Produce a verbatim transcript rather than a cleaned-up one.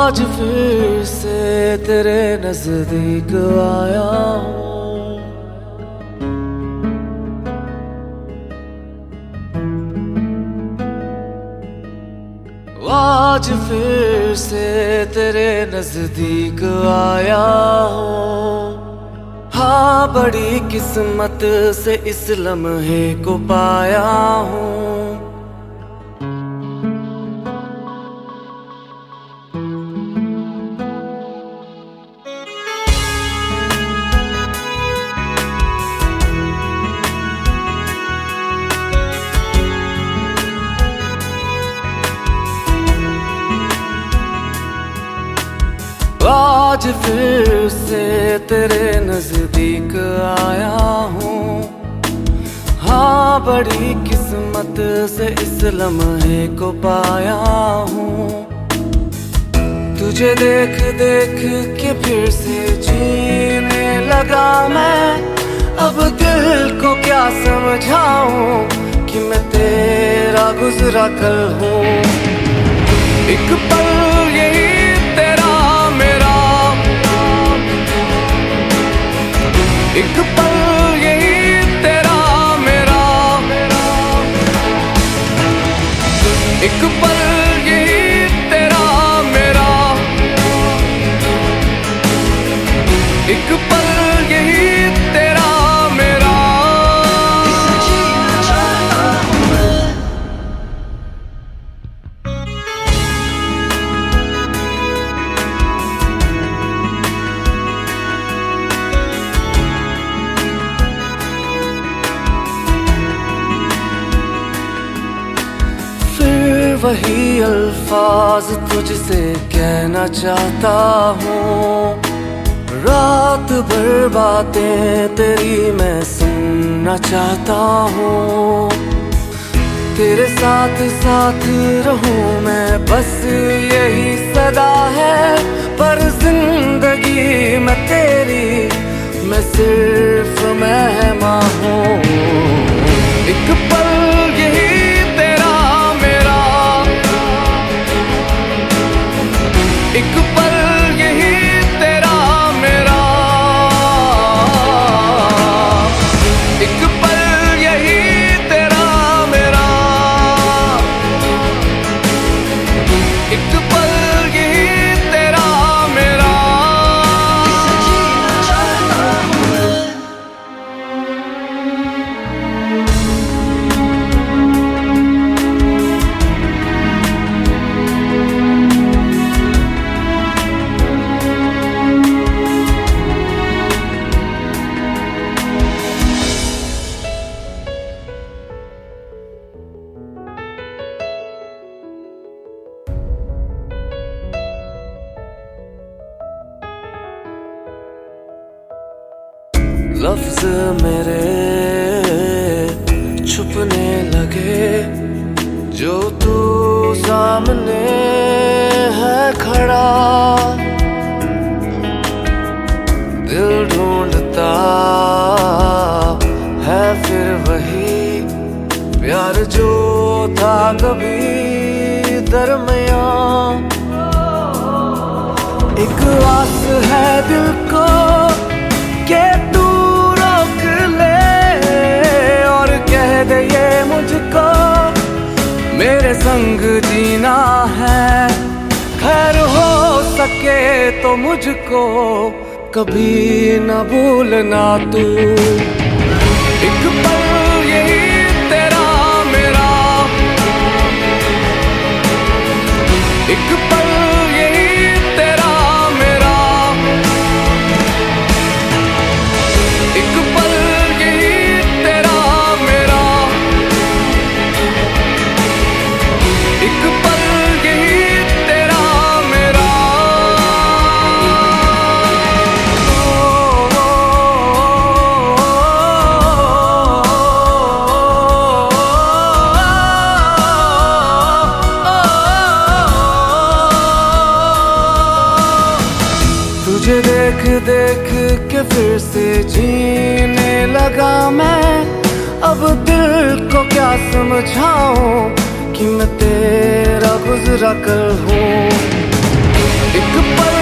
आज फिर से तेरे नजदीक आया हूँ, आज फिर से तेरे नजदीक आया हूँ। हाँ, बड़ी किस्मत से इस लम्हे को पाया हूँ। आज फिर से तेरे नजदीक आया हूँ। हाँ, बड़ी किस्मत से इस लम्हे को पाया हूँ। तुझे देख देख के फिर से जीने लगा मैं। अब दिल को क्या समझाऊं कि मैं तेरा गुजरा कल हूँ। एक पल यही तेरा मेरा, एक पल यही तेरा मेरा, एक पल यही तेरा मेरा, एक पल यही तेरा मेरा। वही अल्फाज तुझसे कहना चाहता हूँ। रात भर बातें तेरी मैं सुनना चाहता हूँ। तेरे साथ साथ रहूँ मैं, बस यही सदा है। पर जिंदगी में तेरी मैं सिर्फ मेहमान हूँ। एक पल यही एक पल यही तेरा मेरा, एक पल यही तेरा मेरा, एक पल यही तेरा मेरा। लफ्ज मेरे छुपने लगे, जो तू सामने है खड़ा। दिल ढूंढता है फिर वही प्यार जो था कभी दरमियां। एक आस है दिल को के तू ये मुझको मेरे संग जीना है। खैर हो सके तो मुझको कभी न भूलना तू। एक पल यही तेरा मेरा, एक पल यही तेरा मेरा, एक पल एक पल यही तेरा मेरा। तुझे देख देख के फिर से जीने लगा मैं। अब दिल को क्या समझाऊं कि मैं तेरा गुजरा कल हूँ। एक पल